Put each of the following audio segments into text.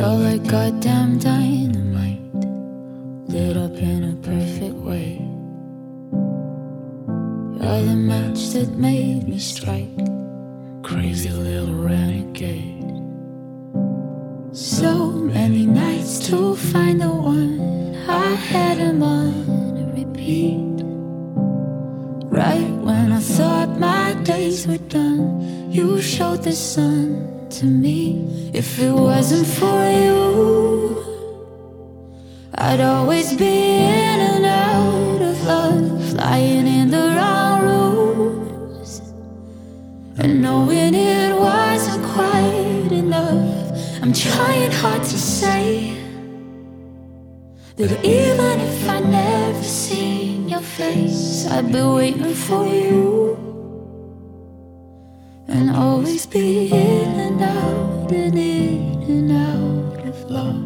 You're like goddamn dynamite, lit up in a perfect way. You're the match that made me strike, crazy little renegade. So many nights to find the one, I had him on a repeat. Right when I thought my days were done, you showed the sun to me. If it wasn't for you, I'd always be in and out of love, lying in the wrong rooms, and knowing it wasn't quite enough. I'm trying hard to say that even if I never seen your face, I'd be waiting for you, and always be in and out and in and out of love.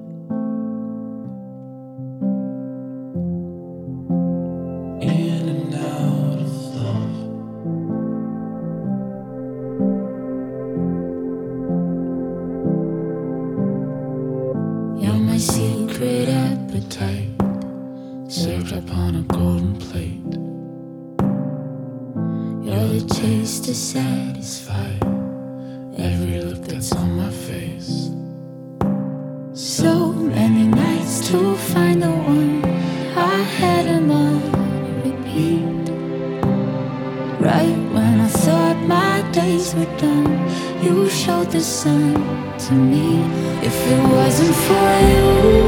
In and out of love. You're my secret appetite, served up on a golden plate. You're the taste to satisfy every look that's on my face. So many nights to find the one, I had him on repeat. Right when I thought my days were done, you showed the sun to me. If it wasn't for you,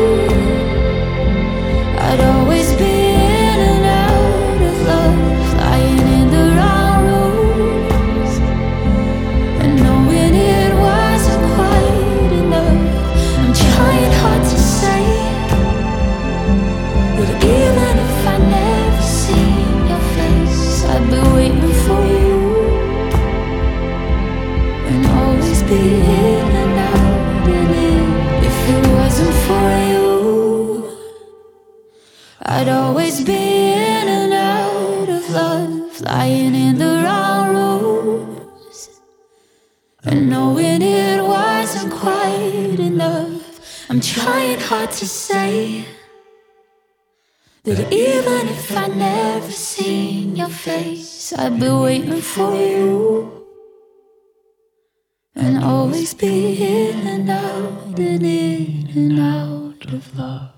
I'd always be in and out of love, lying in the wrong rooms, and knowing it wasn't quite enough. I'm trying hard to say that even if I never seen your face, I'd be waiting for you, and always be in and out and in. If it wasn't for you, I'd always be in and out of love, lying in the wrong rooms, and knowing it wasn't quite enough. I'm trying hard to say that even if I never seen your face, I'd be waiting for you, and always be in and out and in and out of love.